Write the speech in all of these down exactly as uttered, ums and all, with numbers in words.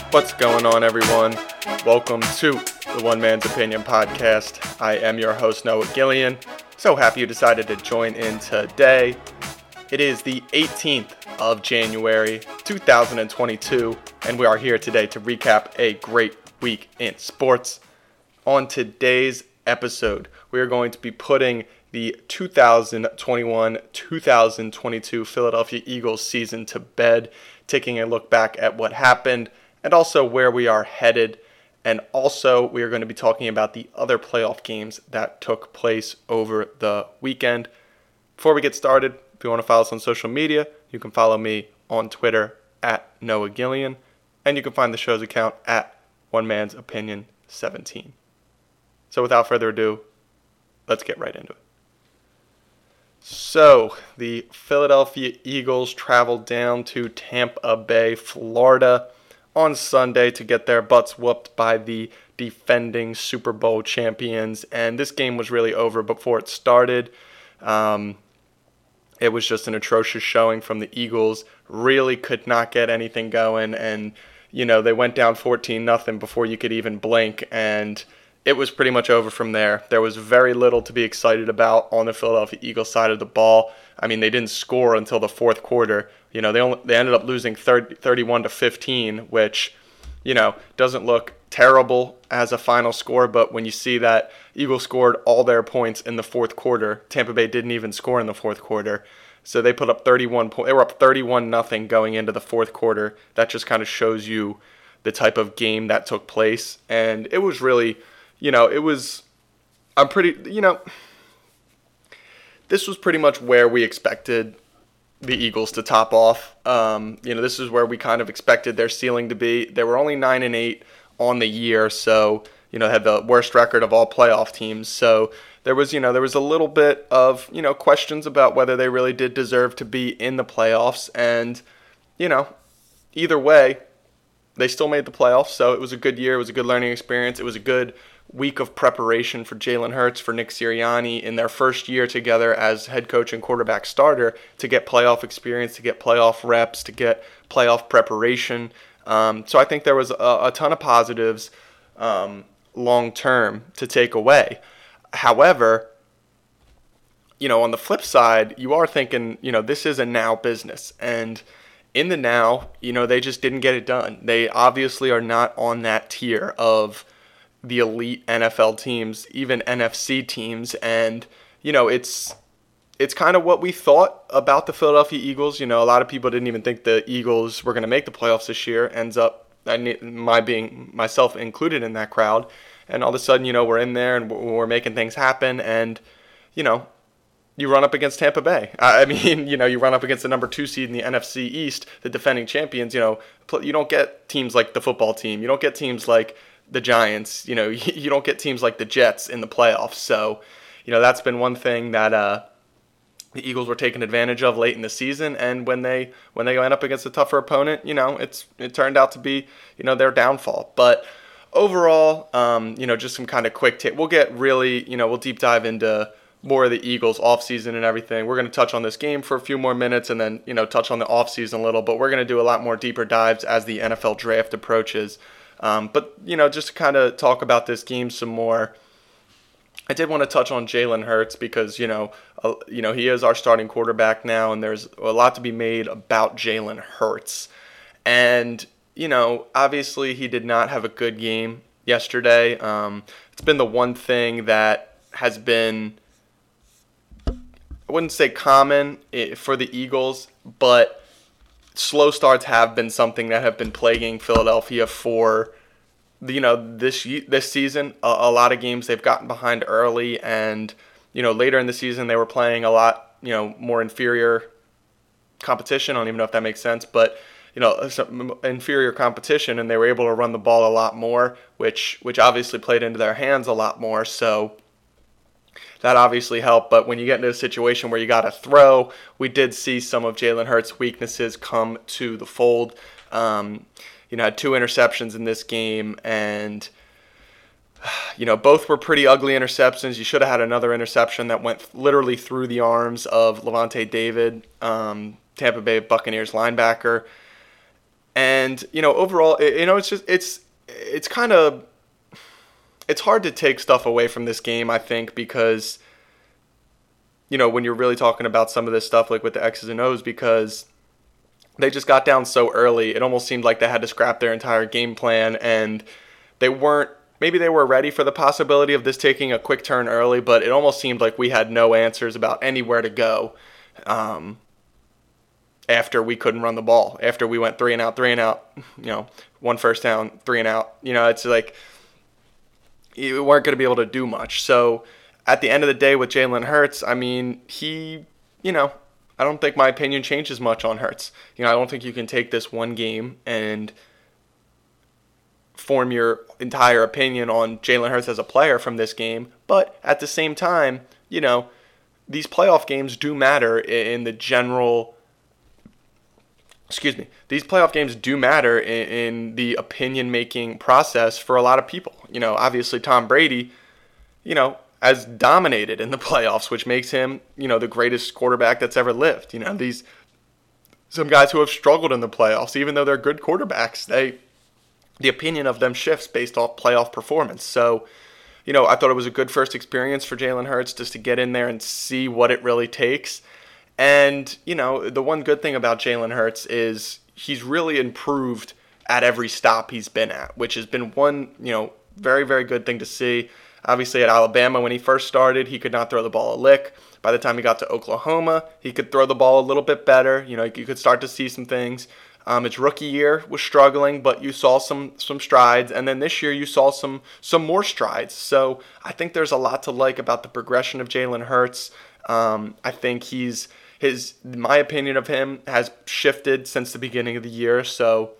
What's going on, everyone? Welcome to the One Man's Opinion podcast. I am your host, Noah Gillian. So happy you decided to join in today. It is the eighteenth of January, two thousand twenty-two, and we are here today to recap a great week in sports. On today's episode, we are going to be putting the two thousand twenty-one two thousand twenty-two Philadelphia Eagles season to bed, taking a look back at what happened and also where we are headed. And also, we are going to be talking about the other playoff games that took place over the weekend. Before we get started, if you want to follow us on social media, you can follow me on Twitter at Noah Gillian, and you can find the show's account at One Man's Opinion seventeen. So without further ado, let's get right into it. So, the Philadelphia Eagles traveled down to Tampa Bay, Florida on Sunday to get their butts whooped by the defending Super Bowl champions. And this game was really over before it started. Um, it was just an atrocious showing from the Eagles. Really could not get anything going. And, you know, they went down fourteen nothing before you could even blink. And it was pretty much over from there. There was very little to be excited about on the Philadelphia Eagles side of the ball. I mean, they didn't score until the fourth quarter. You know, they only, they ended up losing thirty, thirty-one to fifteen, which, you know, doesn't look terrible as a final score. But when you see that Eagles scored all their points in the fourth quarter, Tampa Bay didn't even score in the fourth quarter. So they put up thirty-one points. They were up thirty-one nothing going into the fourth quarter. That just kind of shows you the type of game that took place. And it was really, you know, it was, I'm pretty, you know, this was pretty much where we expected the Eagles to top off. Um, you know, this is where we kind of expected their ceiling to be. They were only nine and eight on the year, so, you know, had the worst record of all playoff teams. So there was, you know, there was a little bit of, you know, questions about whether they really did deserve to be in the playoffs. And, you know, either way, they still made the playoffs. So it was a good year. It was a good learning experience. It was a good week of preparation for Jalen Hurts, for Nick Sirianni in their first year together as head coach and quarterback starter, to get playoff experience, to get playoff reps, to get playoff preparation. Um, so I think there was a, a ton of positives um, long term to take away. However, you know, on the flip side, you are thinking, you know, this is a now business. And in the now, you know, they just didn't get it done. They obviously are not on that tier of the elite N F L teams, even N F C teams. And, you know, it's it's kind of what we thought about the Philadelphia Eagles. You know, a lot of people didn't even think the Eagles were going to make the playoffs this year. Ends up, my being myself included in that crowd. And all of a sudden, you know, we're in there and we're making things happen. And, you know, you run up against Tampa Bay. I mean, you know, you run up against the number two seed in the N F C East, the defending champions. You know, you don't get teams like the football team. You don't get teams like the Giants. You know, you don't get teams like the Jets in the playoffs. So, you know, that's been one thing that uh, the Eagles were taking advantage of late in the season. And when they when they went up against a tougher opponent, you know, it's it turned out to be, you know, their downfall. But overall, um, you know, just some kind of quick take. We'll get really, you know, we'll deep dive into more of the Eagles offseason and everything. We're going to touch on this game for a few more minutes and then, you know, touch on the offseason a little. But we're going to do a lot more deeper dives as the N F L draft approaches. Um, but, you know, just to kind of talk about this game some more, I did want to touch on Jalen Hurts because, you know, uh, you know, he is our starting quarterback now, and there's a lot to be made about Jalen Hurts. And, you know, obviously he did not have a good game yesterday. Um, it's been the one thing that has been, I wouldn't say common for the Eagles, but slow starts have been something that have been plaguing Philadelphia for, you know, this this season. A, a lot of games they've gotten behind early, and, you know, later in the season they were playing a lot, you know, more inferior competition. I don't even know if that makes sense, but, you know, some inferior competition, and they were able to run the ball a lot more, which which obviously played into their hands a lot more. So that obviously helped, but when you get into a situation where you got to throw, we did see some of Jalen Hurts' weaknesses come to the fold. Um, you know, had two interceptions in this game, and, you know, both were pretty ugly interceptions. You should have had another interception that went literally through the arms of Lavonte David, um, Tampa Bay Buccaneers linebacker. And, you know, overall, it, you know, it's just, it's, it's kind of, it's hard to take stuff away from this game, I think, because, you know, when you're really talking about some of this stuff, like with the X's and O's, because they just got down so early, it almost seemed like they had to scrap their entire game plan, and they weren't, maybe they were ready for the possibility of this taking a quick turn early, but it almost seemed like we had no answers about anywhere to go um, after we couldn't run the ball, after we went three and out, three and out, you know, one first down, three and out. You know, it's like you weren't going to be able to do much. So at the end of the day with Jalen Hurts, I mean, he, you know, I don't think my opinion changes much on Hurts. You know, I don't think you can take this one game and form your entire opinion on Jalen Hurts as a player from this game. But at the same time, you know, these playoff games do matter in the general, excuse me, these playoff games do matter in, in the opinion-making process for a lot of people. You know, obviously Tom Brady, you know, has dominated in the playoffs, which makes him, you know, the greatest quarterback that's ever lived. You know, these, some guys who have struggled in the playoffs, even though they're good quarterbacks, they, the opinion of them shifts based off playoff performance. So, you know, I thought it was a good first experience for Jalen Hurts just to get in there and see what it really takes. And, you know, the one good thing about Jalen Hurts is he's really improved at every stop he's been at, which has been one, you know, very, very good thing to see. Obviously, at Alabama, when he first started, he could not throw the ball a lick. By the time he got to Oklahoma, he could throw the ball a little bit better. You know, you could start to see some things. Um, his rookie year was struggling, but you saw some some strides. And then this year, you saw some some more strides. So I think there's a lot to like about the progression of Jalen Hurts. Um, I think he's his my opinion of him has shifted since the beginning of the year. So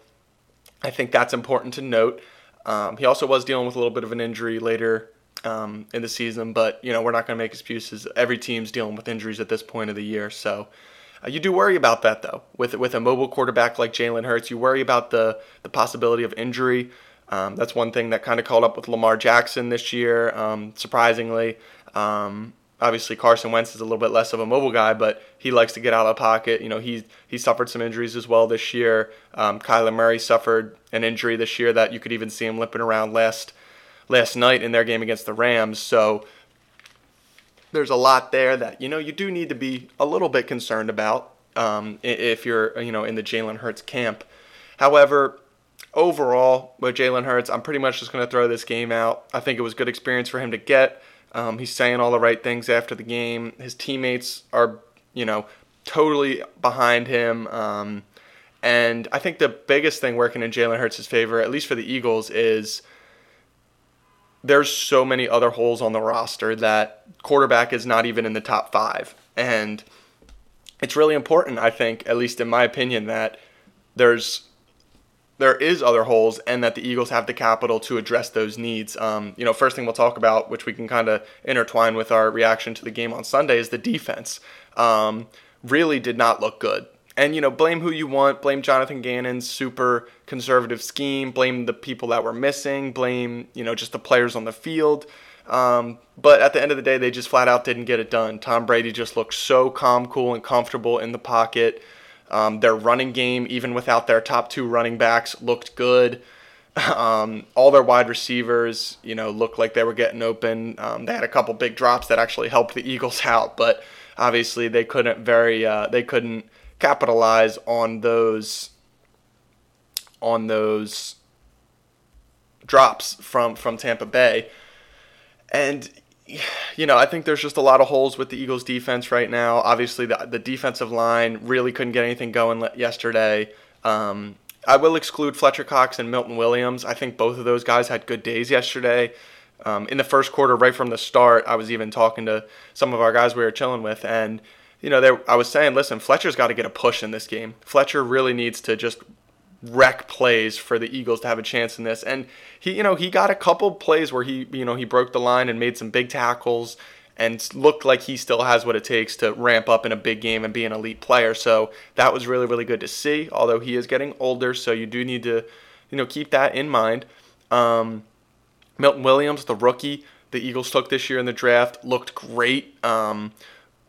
I think that's important to note. Um, he also was dealing with a little bit of an injury later Um, in the season, but you know, we're not going to make excuses. Every team's dealing with injuries at this point of the year, so uh, you do worry about that though. With with a mobile quarterback like Jalen Hurts, you worry about the the possibility of injury. Um, that's one thing that kind of caught up with Lamar Jackson this year. Um, surprisingly, um, obviously Carson Wentz is a little bit less of a mobile guy, but he likes to get out of the pocket. You know, he he suffered some injuries as well this year. Um, Kyler Murray suffered an injury this year that you could even see him limping around last. last night in their game against the Rams. So there's a lot there that, you know, you do need to be a little bit concerned about um, if you're, you know, in the Jalen Hurts camp. However, overall, with Jalen Hurts, I'm pretty much just going to throw this game out. I think it was a good experience for him to get. Um, he's saying all the right things after the game. His teammates are, you know, totally behind him. Um, and I think the biggest thing working in Jalen Hurts' favor, at least for the Eagles, is there's so many other holes on the roster that quarterback is not even in the top five. And it's really important, I think, at least in my opinion, that there's there is other holes and that the Eagles have the capital to address those needs. Um, you know, first thing we'll talk about, which we can kind of intertwine with our reaction to the game on Sunday, is the defense. Um, really did not look good. And, you know, blame who you want. Blame Jonathan Gannon's super conservative scheme. Blame the people that were missing. Blame, you know, just the players on the field. Um, but at the end of the day, they just flat out didn't get it done. Tom Brady just looked so calm, cool, and comfortable in the pocket. Um, their running game, even without their top two running backs, looked good. Um, all their wide receivers, you know, looked like they were getting open. Um, they had a couple big drops that actually helped the Eagles out, but obviously they couldn't very, uh, they couldn't capitalize on those on those drops from from Tampa Bay. And you know, I think there's just a lot of holes with the Eagles defense right now. Obviously the the defensive line really couldn't get anything going yesterday. um, I will exclude Fletcher Cox and Milton Williams. I think both of those guys had good days yesterday. Um, in the first quarter, right from the start, I was even talking to some of our guys we were chilling with, and you know, they, I was saying, listen, Fletcher's got to get a push in this game. Fletcher really needs to just wreck plays for the Eagles to have a chance in this. And he, you know, he got a couple plays where he, you know, he broke the line and made some big tackles and looked like he still has what it takes to ramp up in a big game and be an elite player. So that was really, really good to see, although he is getting older, so you do need to, you know, keep that in mind. Um, Milton Williams, the rookie the Eagles took this year in the draft, looked great. Um,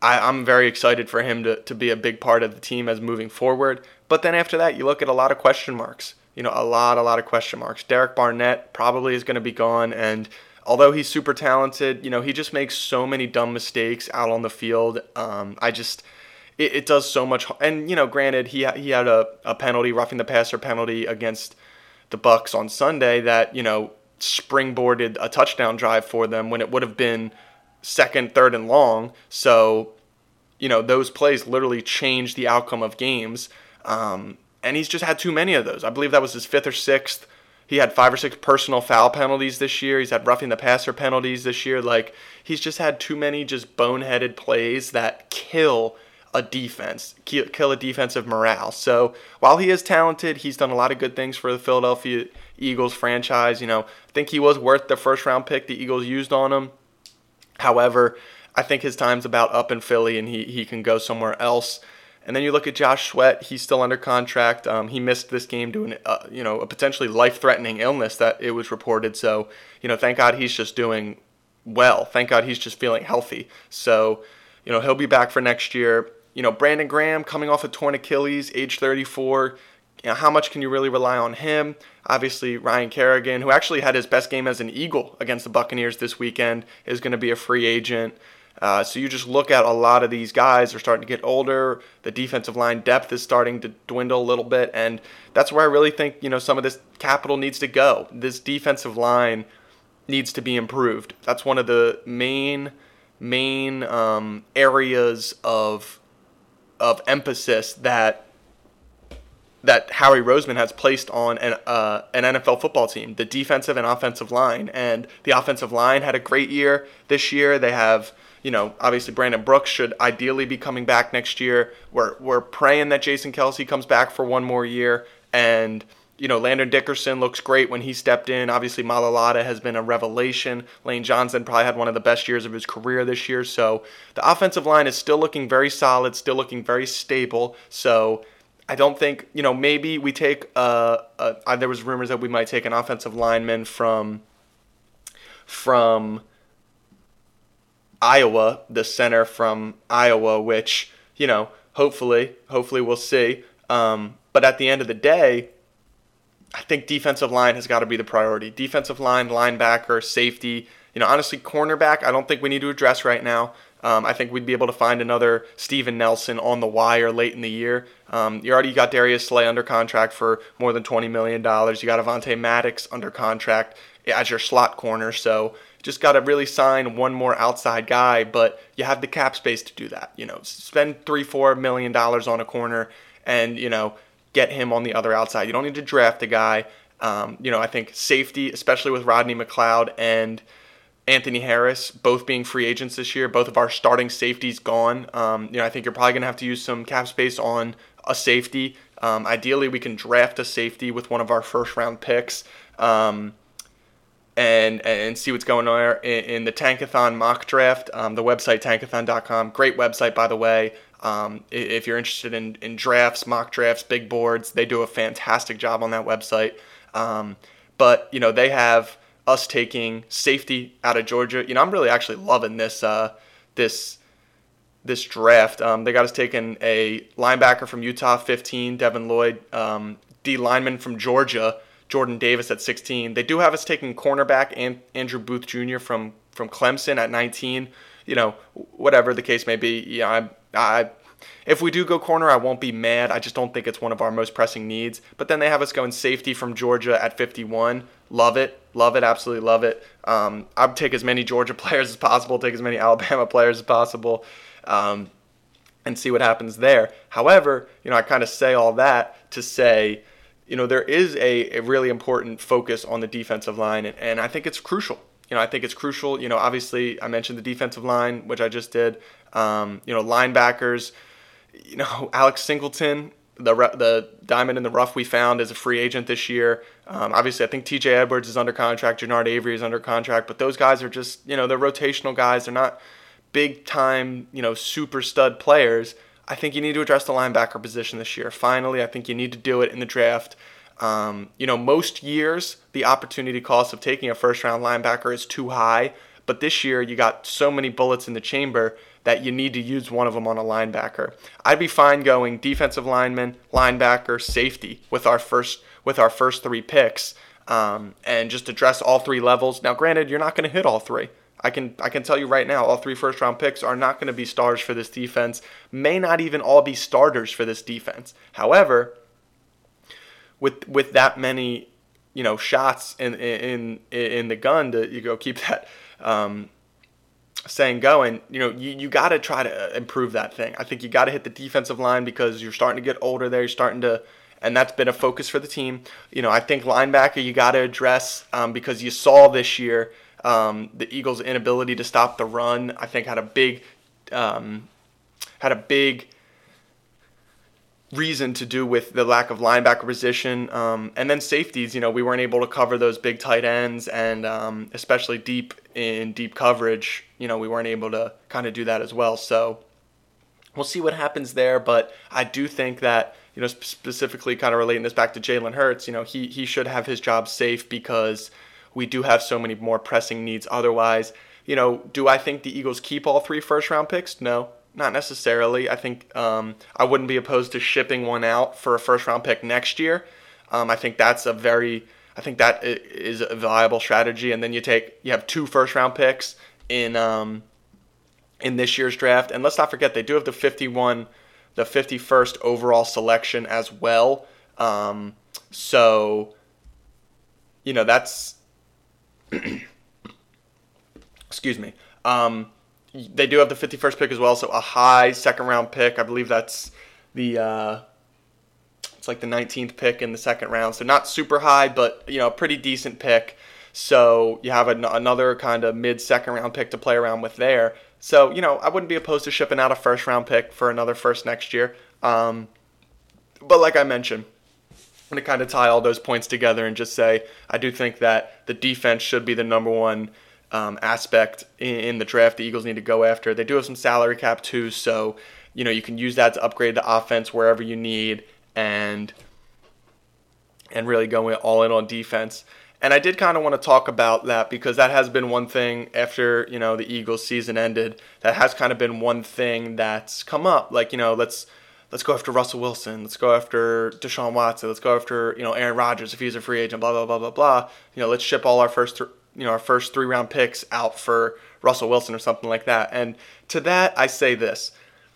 I, I'm very excited for him to, to be a big part of the team as moving forward. But then after that, you look at a lot of question marks. You know, a lot, a lot of question marks. Derek Barnett probably is going to be gone, and although he's super talented, you know, he just makes so many dumb mistakes out on the field. Um, I just, it, it does so much. And, you know, granted, he, he had a, a penalty, roughing the passer penalty against the Bucs on Sunday that, you know, springboarded a touchdown drive for them when it would have been second, third, and long. So, you know, those plays literally changed the outcome of games. Um, and he's just had too many of those. I believe that was his fifth or sixth. He had five or six personal foul penalties this year. He's had roughing the passer penalties this year. Like, he's just had too many just boneheaded plays that kill a defense, kill a defensive morale. So while he is talented, he's done a lot of good things for the Philadelphia Eagles franchise. You know, I think he was worth the first round pick the Eagles used on him. However, I think his time's about up in Philly, and he, he can go somewhere else. And then you look at Josh Sweat. He's still under contract. Um, he missed this game due to uh, you know, a potentially life-threatening illness that it was reported. So, you know, thank God he's just doing well. Thank God he's just feeling healthy. So, you know, he'll be back for next year. You know, Brandon Graham coming off a torn Achilles, age thirty-four. You know, how much can you really rely on him? Obviously, Ryan Kerrigan, who actually had his best game as an Eagle against the Buccaneers this weekend, is going to be a free agent. Uh, so you just look at a lot of these guys are starting to get older. The defensive line depth is starting to dwindle a little bit, and that's where I really think, you know, some of this capital needs to go. This defensive line needs to be improved. That's one of the main main um, areas of of emphasis that that Howie Roseman has placed on an uh, an N F L football team, the defensive and offensive line. And the offensive line had a great year this year. They have, you know, obviously Brandon Brooks should ideally be coming back next year. We're we're praying that Jason Kelce comes back for one more year. And, you know, Landon Dickerson looks great when he stepped in. Obviously, Malalata has been a revelation. Lane Johnson probably had one of the best years of his career this year. So the offensive line is still looking very solid, still looking very stable. So I don't think, you know, maybe we take, uh, uh, there was rumors that we might take an offensive lineman from, from Iowa, the center from Iowa, which, you know, hopefully, hopefully we'll see. Um, but at the end of the day, I think defensive line has got to be the priority. Defensive line, linebacker, safety, you know, honestly, cornerback, I don't think we need to address right now. Um, I think we'd be able to find another Steven Nelson on the wire late in the year. Um, you already got Darius Slay under contract for more than twenty million dollars. You got Avonte Maddox under contract as your slot corner. So just got to really sign one more outside guy, but you have the cap space to do that. You know, spend three, four million dollars on a corner and, you know, get him on the other outside. You don't need to draft a guy. Um, you know, I think safety, especially with Rodney McLeod and Anthony Harris, both being free agents this year, both of our starting safeties gone. Um, you know, I think you're probably going to have to use some cap space on a safety. Um, ideally, we can draft a safety with one of our first round picks, um, and and see what's going on there in, in the Tankathon mock draft. Um, the website tankathon dot com, great website by the way. Um, if you're interested in, in drafts, mock drafts, big boards, they do a fantastic job on that website. Um, but you know, they have us taking safety out of Georgia. You know, I'm really actually loving this uh, this this draft. Um, they got us taking a linebacker from Utah, fifteen, Devin Lloyd, um, D lineman from Georgia, Jordan Davis at sixteen. They do have us taking cornerback and Andrew Booth Junior from from Clemson at nineteen. You know, whatever the case may be. Yeah, I, I if we do go corner, I won't be mad. I just don't think it's one of our most pressing needs. But then they have us going safety from Georgia at fifty-one. Love it. Love it. Absolutely love it. Um, I'd take as many Georgia players as possible, take as many Alabama players as possible, um, and see what happens there. However, you know, I kind of say all that to say, you know, there is a, a really important focus on the defensive line, and, and I think it's crucial. You know, I think it's crucial. You know, obviously, I mentioned the defensive line, which I just did. Um, you know, linebackers, you know, Alex Singleton, the the diamond in the rough we found as a free agent this year. Um, obviously, I think T J Edwards is under contract. Jannard Avery is under contract. But those guys are just, you know, they're rotational guys. They're not big-time, you know, super stud players. I think you need to address the linebacker position this year. Finally, I think you need to do it in the draft. Um, you know, most years, the opportunity cost of taking a first-round linebacker is too high. But this year, you got so many bullets in the chamber that you need to use one of them on a linebacker. I'd be fine going defensive lineman, linebacker, safety with our first with our first three picks, um, and just address all three levels. Now, granted, you're not going to hit all three. I can I can tell you right now, all three first round picks are not going to be stars for this defense. May not even all be starters for this defense. However, with with that many, you know, shots in in in the gun to you go keep that um, saying going, you know, you, you got to try to improve that thing. I think you got to hit the defensive line because you're starting to get older there. You're starting to, and that's been a focus for the team. You know, I think linebacker you got to address um, because you saw this year um, the Eagles' inability to stop the run. I think had a big um, had a big reason to do with the lack of linebacker position. Um, and then safeties, you know, we weren't able to cover those big tight ends and um, especially deep in deep coverage, you know, we weren't able to kind of do that as well. So we'll see what happens there. But I do think that, you know, specifically kind of relating this back to Jalen Hurts, you know, he, he should have his job safe because we do have so many more pressing needs otherwise. You know, do I think the Eagles keep all three first round picks? No. Not necessarily. I think um, I wouldn't be opposed to shipping one out for a first round pick next year. Um, I think that's a very, I think that is a viable strategy. And then you take, you have two first round picks in um, in this year's draft. And let's not forget they do have the fifty-one, the fifty-first overall selection as well. Um, so, you know, that's, excuse me. Um, They do have the fifty-first pick as well, so a high second-round pick. I believe that's the uh, it's like the nineteenth pick in the second round, so not super high, but you know, a pretty decent pick. So you have an, another kind of mid-second-round pick to play around with there. So you know, I wouldn't be opposed to shipping out a first-round pick for another first next year. Um, but like I mentioned, I'm going to kind of tie all those points together and just say I do think that the defense should be the number one Um, aspect in, in the draft the Eagles need to go after. They do have some salary cap too, so you know you can use that to upgrade the offense wherever you need and and really go all in on defense. And I did kind of want to talk about that because that has been one thing after you know the Eagles season ended. That has kind of been one thing that's come up. Like you know let's let's go after Russell Wilson. Let's go after Deshaun Watson. Let's go after you know Aaron Rodgers if he's a free agent. Blah blah blah blah blah. You know let's ship all our first. Th- you know, our first three round picks out for Russell Wilson or something like that. And to that, I say this.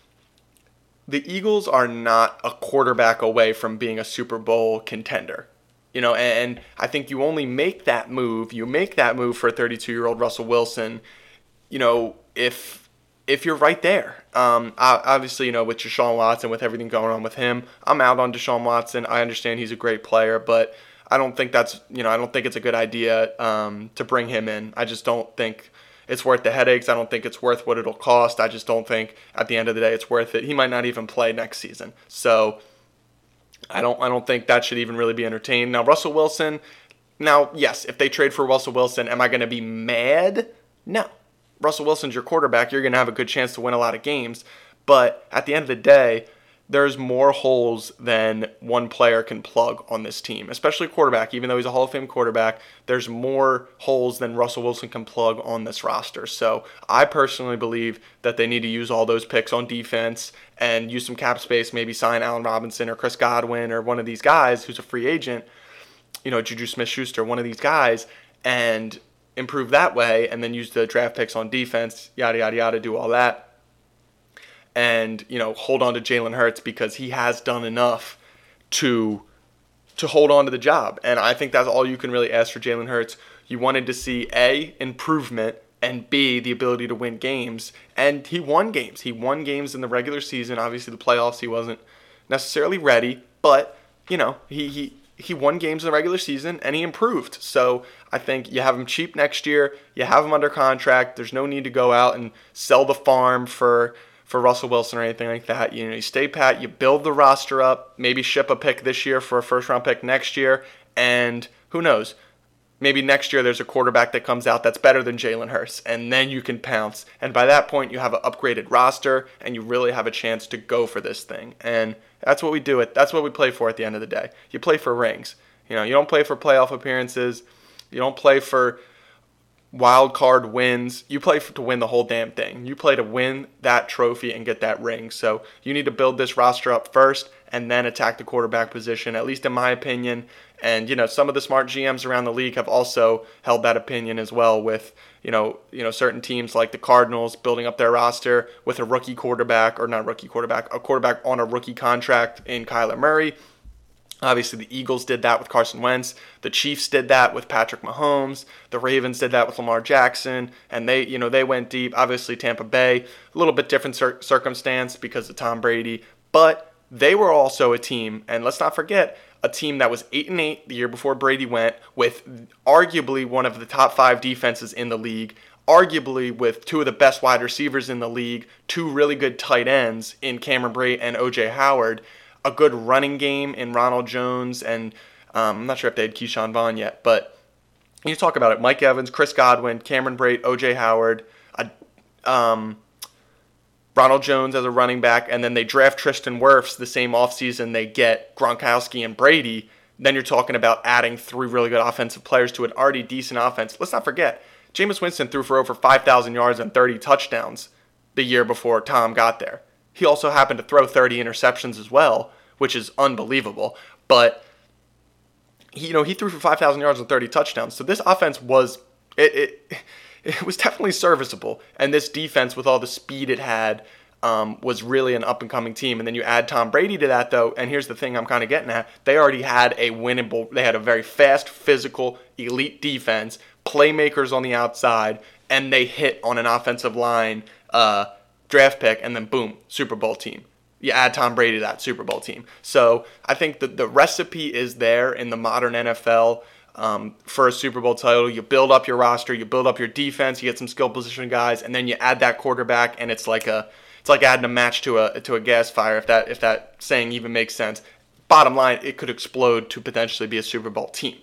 The Eagles are not a quarterback away from being a Super Bowl contender. You know, and I think you only make that move, you make that move for a thirty-two-year-old Russell Wilson, you know, if if you're right there. Um, obviously, you know, with Deshaun Watson, with everything going on with him, I'm out on Deshaun Watson. I understand he's a great player, but I don't think that's, you know, I don't think it's a good idea um, to bring him in. I just don't think it's worth the headaches. I don't think it's worth what it'll cost. I just don't think at the end of the day it's worth it. He might not even play next season. So I don't I don't think that should even really be entertained. Now, Russell Wilson, now, yes, if they trade for Russell Wilson, am I going to be mad? No. Russell Wilson's your quarterback. You're going to have a good chance to win a lot of games. But at the end of the day, there's more holes than one player can plug on this team, especially quarterback. Even though he's a Hall of Fame quarterback, there's more holes than Russell Wilson can plug on this roster. So I personally believe that they need to use all those picks on defense and use some cap space, maybe sign Allen Robinson or Chris Godwin or one of these guys who's a free agent, you know, Juju Smith-Schuster, one of these guys, and improve that way, and then use the draft picks on defense, yada, yada, yada, do all that. And, you know, hold on to Jalen Hurts because he has done enough to to hold on to the job. And I think that's all you can really ask for Jalen Hurts. You wanted to see, A, improvement, and B, the ability to win games. And he won games. He won games in the regular season. Obviously, the playoffs, he wasn't necessarily ready. But, you know, he, he, he won games in the regular season, and he improved. So I think you have him cheap next year. You have him under contract. There's no need to go out and sell the farm for... for Russell Wilson or anything like that. You know, you stay pat, you build the roster up, maybe ship a pick this year for a first-round pick next year, and who knows, maybe next year there's a quarterback that comes out that's better than Jalen Hurts, and then you can pounce. And by that point, you have an upgraded roster, and you really have a chance to go for this thing. And that's what we do. It. That's what we play for at the end of the day. You play for rings. You know, you don't play for playoff appearances. You don't play for wild card wins. You play for, to win the whole damn thing. You play to win that trophy and get that ring. So you need to build this roster up first and then attack the quarterback position, at least in my opinion. And, you know, some of the smart G Ms around the league have also held that opinion as well with, you know, you know, certain teams like the Cardinals building up their roster with a rookie quarterback, or not rookie quarterback, a quarterback on a rookie contract in Kyler Murray. Obviously, the Eagles did that with Carson Wentz. The Chiefs did that with Patrick Mahomes. The Ravens did that with Lamar Jackson, and they, you know, they went deep. Obviously, Tampa Bay, a little bit different cir- circumstance because of Tom Brady, but they were also a team, and let's not forget, a team that was eight and eight the year before Brady went, with arguably one of the top five defenses in the league, arguably with two of the best wide receivers in the league, two really good tight ends in Cameron Brate and O J Howard, a good running game in Ronald Jones, and um, I'm not sure if they had Keyshawn Vaughn yet, but you talk about it, Mike Evans, Chris Godwin, Cameron Brate, O J Howard, a, um, Ronald Jones as a running back, and then they draft Tristan Wirfs the same offseason they get Gronkowski and Brady. Then you're talking about adding three really good offensive players to an already decent offense. Let's not forget, Jameis Winston threw for over five thousand yards and thirty touchdowns the year before Tom got there. He also happened to throw thirty interceptions as well, which is unbelievable. But, he, you know, he threw for five thousand yards and thirty touchdowns. So this offense was, it, it, it was definitely serviceable. And this defense, with all the speed it had, um, was really an up-and-coming team. And then you add Tom Brady to that, though, and here's the thing I'm kind of getting at. They already had a winnable, they had a very fast, physical, elite defense, playmakers on the outside, and they hit on an offensive line uh, draft pick, and then boom, Super Bowl team. You add Tom Brady to that Super Bowl team. So I think that the recipe is there in the modern N F L um, for a Super Bowl title. You build up your roster, you build up your defense, you get some skill position guys, and then you add that quarterback, and it's like a it's like adding a match to a to a gas fire. If that if that saying even makes sense. Bottom line, it could explode to potentially be a Super Bowl team.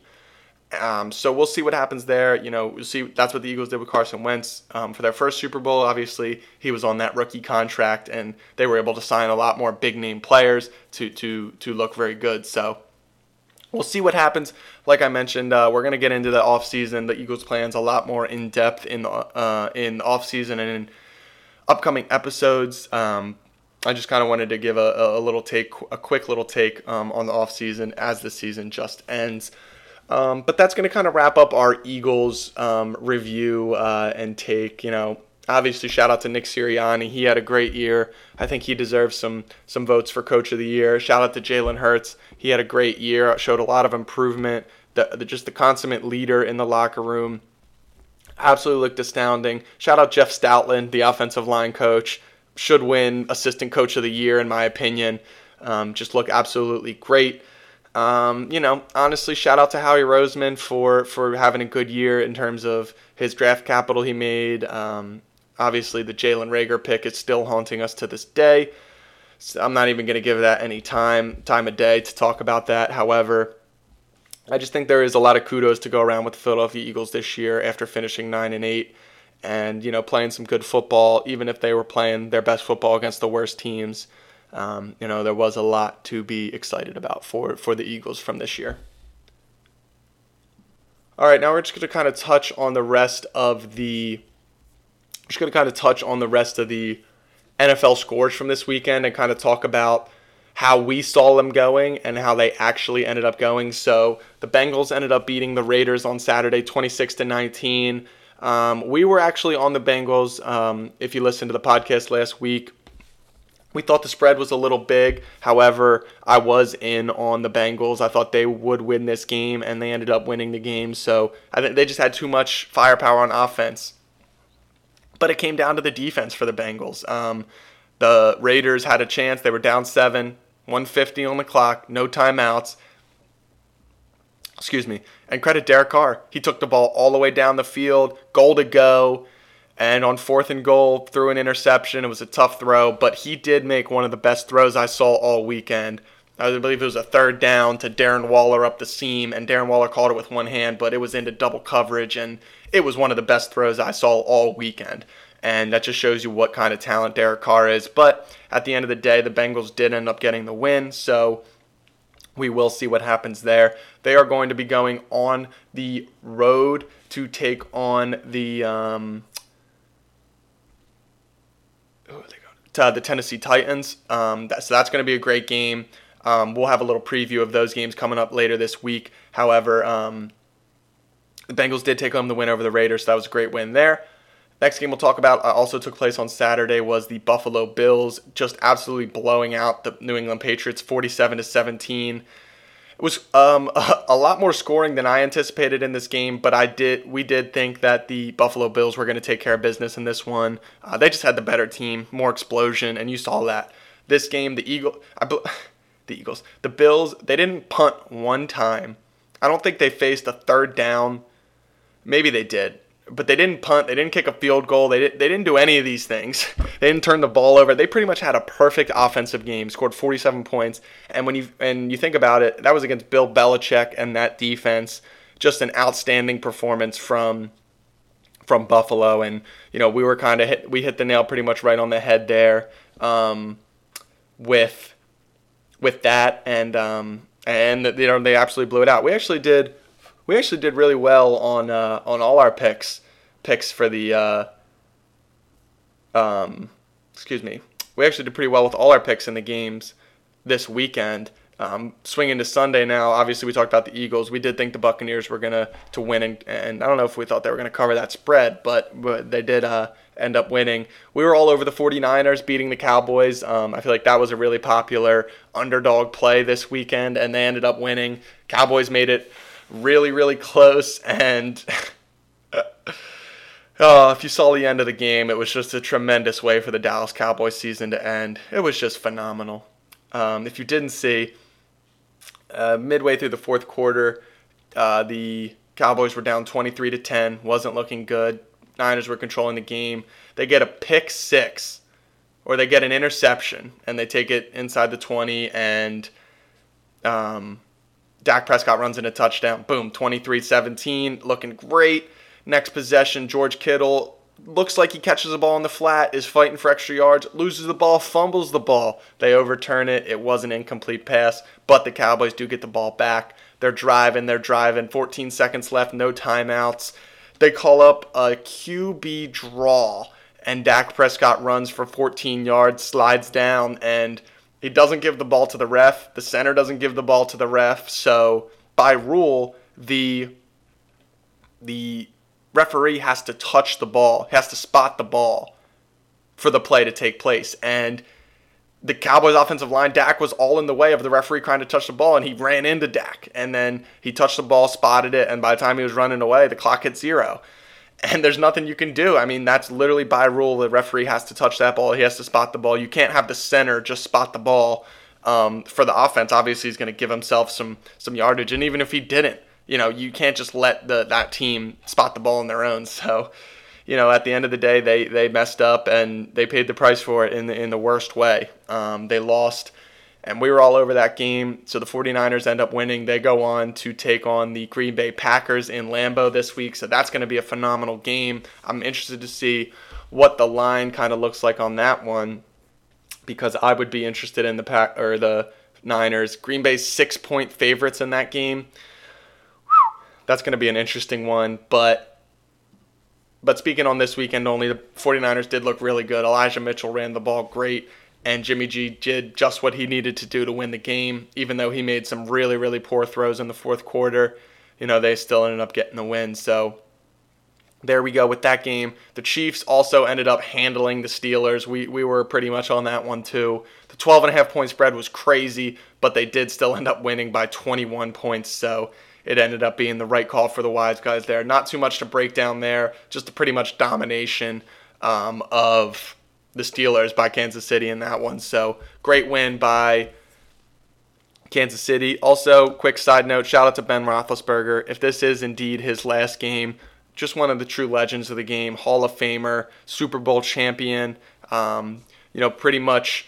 Um, so we'll see what happens there. You know, we'll see. That's what the Eagles did with Carson Wentz um, for their first Super Bowl. Obviously, he was on that rookie contract, and they were able to sign a lot more big name players to to to look very good. So we'll see what happens. Like I mentioned, uh, we're gonna get into the offseason, the Eagles' plans a lot more in depth in the uh, in the offseason and in upcoming episodes. Um, I just kind of wanted to give a, a little take, a quick little take um, on the offseason as the season just ends. Um, but that's going to kind of wrap up our Eagles um, review uh, and take. You know, obviously, shout out to Nick Sirianni. He had a great year. I think he deserves some some votes for Coach of the Year. Shout out to Jalen Hurts. He had a great year. Showed a lot of improvement. The, the just the consummate leader in the locker room. Absolutely looked astounding. Shout out Jeff Stoutland, the offensive line coach. Should win Assistant Coach of the Year, in my opinion. Um, just look absolutely great. Um, you know, honestly, shout out to Howie Roseman for, for having a good year in terms of his draft capital he made. Um, obviously, the Jalen Reagor pick is still haunting us to this day. So I'm not even going to give that any time, time of day to talk about that. However, I just think there is a lot of kudos to go around with the Philadelphia Eagles this year after finishing nine and eight and, you know, playing some good football, even if they were playing their best football against the worst teams. Um, you know, there was a lot to be excited about for, for the Eagles from this year. All right, now we're just going to kind of touch on the rest of the just going to kind of touch on the rest of the N F L scores from this weekend and kind of talk about how we saw them going and how they actually ended up going. So the Bengals ended up beating the Raiders on Saturday, twenty-six to nineteen. Um, we were actually on the Bengals. Um, if you listened to the podcast last week, we thought the spread was a little big. However, I was in on the Bengals. I thought they would win this game, and they ended up winning the game. So I think they just had too much firepower on offense. But it came down to the defense for the Bengals. Um, the Raiders had a chance. They were down seven, one fifty on the clock, no timeouts. Excuse me. And credit Derek Carr. He took the ball all the way down the field, goal to go. And on fourth and goal, threw an interception. It was a tough throw, but he did make one of the best throws I saw all weekend. I believe it was a third down to Darren Waller up the seam, and Darren Waller caught it with one hand, but it was into double coverage, and it was one of the best throws I saw all weekend. And that just shows you what kind of talent Derek Carr is. But at the end of the day, the Bengals did end up getting the win, so We will see what happens there. They are going to be going on the road to take on the um, oh, they go, uh, the Tennessee Titans. Um, that, so that's going to be a great game. Um, we'll have a little preview of those games coming up later this week. However, um, the Bengals did take home the win over the Raiders, so that was a great win there. Next game we'll talk about uh, also took place on Saturday was the Buffalo Bills just absolutely blowing out the New England Patriots forty-seven to seventeen. It was um, a, a lot more scoring than I anticipated in this game, but I did we did think that the Buffalo Bills were going to take care of business in this one. Uh, they just had the better team, more explosion, and you saw that. This game, the Eagle, I, the Eagles, the Bills, they didn't punt one time. I don't think they faced a third down. Maybe they did. But they didn't punt. They didn't kick a field goal. They didn't, they didn't do any of these things. They didn't turn the ball over. They pretty much had a perfect offensive game, scored forty-seven points. And when you and you think about it, that was against Bill Belichick and that defense. Just an outstanding performance from from Buffalo. And, you know, we were kind of hit, we hit the nail pretty much right on the head there um, with with that. And, um, and you know, they absolutely blew it out. We actually did... We actually did really well on uh, on all our picks picks for the uh, um, excuse me. We actually did pretty well with all our picks in the games this weekend. Um, swinging to Sunday now. Obviously, we talked about the Eagles. We did think the Buccaneers were gonna to win, and, and I don't know if we thought they were gonna cover that spread, but, but they did uh, end up winning. We were all over the 49ers beating the Cowboys. Um, I feel like that was a really popular underdog play this weekend, and they ended up winning. Cowboys made it really, really close, and oh, if you saw the end of the game, it was just a tremendous way for the Dallas Cowboys season to end. It was just phenomenal. Um, if you didn't see, uh, midway through the fourth quarter, uh, the Cowboys were down twenty-three to ten, wasn't looking good. Niners were controlling the game. They get a pick six, or they get an interception, and they take it inside the twenty, and um. Dak Prescott runs in a touchdown. Boom, twenty-three seventeen, looking great. Next possession, George Kittle looks like he catches the ball in the flat, is fighting for extra yards, loses the ball, fumbles the ball. They overturn it. It was an incomplete pass, but the Cowboys do get the ball back. They're driving, they're driving. fourteen seconds left, no timeouts. They call up a Q B draw, and Dak Prescott runs for fourteen yards, slides down, and he doesn't give the ball to the ref. The center doesn't give the ball to the ref. So by rule, the the referee has to touch the ball, has to spot the ball for the play to take place. And the Cowboys offensive line, Dak was all in the way of the referee trying to touch the ball, and he ran into Dak. And then he touched the ball, spotted it, and by the time he was running away, the clock hit zero. And there's nothing you can do. I mean, that's literally by rule. The referee has to touch that ball. He has to spot the ball. You can't have the center just spot the ball um, for the offense. Obviously, he's going to give himself some some yardage. And even if he didn't, you know, you can't just let the that team spot the ball on their own. So, you know, at the end of the day, they, they messed up, and they paid the price for it in the, in the worst way. Um, they lost. And we were all over that game. So the 49ers end up winning. They go on to take on the Green Bay Packers in Lambeau this week. So that's going to be a phenomenal game. I'm interested to see what the line kind of looks like on that one, because I would be interested in the pack or the Niners. Green Bay's six-point favorites in that game. That's going to be an interesting one. But but speaking on this weekend only, the 49ers did look really good. Elijah Mitchell ran the ball great. And Jimmy G did just what he needed to do to win the game. Even though he made some really, really poor throws in the fourth quarter, you know, they still ended up getting the win. So there we go with that game. The Chiefs also ended up handling the Steelers. We we were pretty much on that one too. The twelve and a half point spread was crazy, but they did still end up winning by twenty-one points. So it ended up being the right call for the wise guys there. Not too much to break down there. Just a pretty much domination um, of the Steelers by Kansas City in that one. So great win by Kansas City. Also, quick side note, shout out to Ben Roethlisberger. If this is indeed his last game, just one of the true legends of the game, Hall of Famer, Super Bowl champion, um, you know, pretty much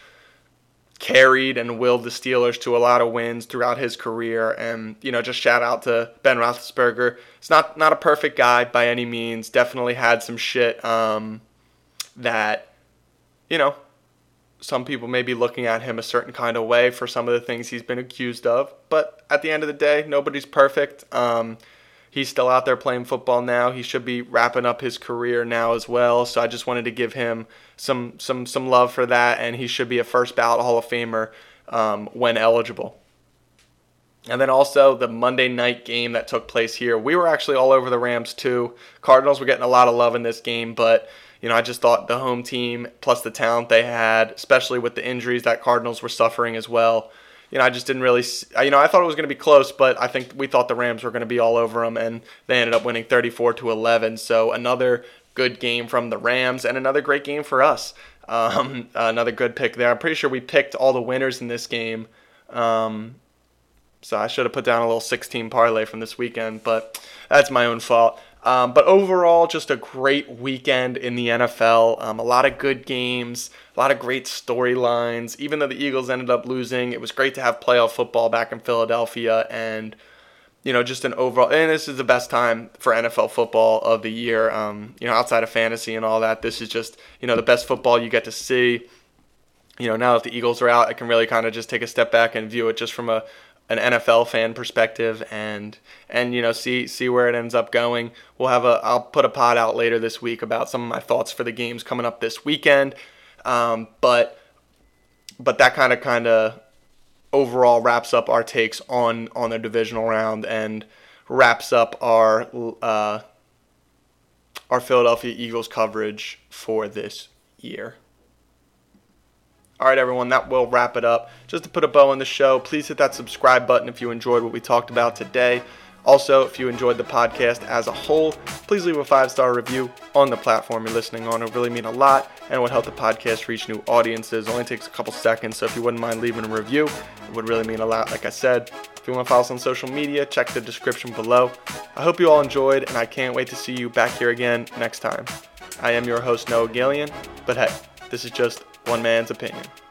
carried and willed the Steelers to a lot of wins throughout his career. And, you know, just shout out to Ben Roethlisberger. It's not, not a perfect guy by any means. Definitely had some shit um, that, you know, some people may be looking at him a certain kind of way for some of the things he's been accused of. But at the end of the day, nobody's perfect. Um, he's still out there playing football now. He should be wrapping up his career now as well. So I just wanted to give him some some some love for that, and he should be a first ballot Hall of Famer um, when eligible. And then also the Monday night game that took place here. We were actually all over the Rams too. Cardinals were getting a lot of love in this game, but you know, I just thought the home team plus the talent they had, especially with the injuries that Cardinals were suffering as well. You know, I just didn't really, you know, I thought it was going to be close, but I think we thought the Rams were going to be all over them, and they ended up winning thirty-four to eleven. So another good game from the Rams and another great game for us. Um, another good pick there. I'm pretty sure we picked all the winners in this game. Um, So I should have put down a little sixteen parlay from this weekend, but that's my own fault. Um, but overall, just a great weekend in the N F L. Um, a lot of good games, a lot of great storylines. Even though the Eagles ended up losing, it was great to have playoff football back in Philadelphia, and you know, just an overall. And this is the best time for N F L football of the year. Um, you know, outside of fantasy and all that, this is just you know the best football you get to see. You know, now that the Eagles are out, I can really kind of just take a step back and view it just from a an N F L fan perspective, and and you know see see where it ends up going. We'll have a I'll put a pod out later this week about some of my thoughts for the games coming up this weekend. Um, but but that kind of kind of overall wraps up our takes on on the divisional round and wraps up our uh, our Philadelphia Eagles coverage for this year. All right, everyone, that will wrap it up. Just to put a bow on the show, please hit that subscribe button if you enjoyed what we talked about today. Also, if you enjoyed the podcast as a whole, please leave a five-star review on the platform you're listening on. It would really mean a lot and would help the podcast reach new audiences. It only takes a couple seconds, so if you wouldn't mind leaving a review, it would really mean a lot, like I said. If you want to follow us on social media, check the description below. I hope you all enjoyed, and I can't wait to see you back here again next time. I am your host, Noah Gillian, but hey, this is just one man's opinion.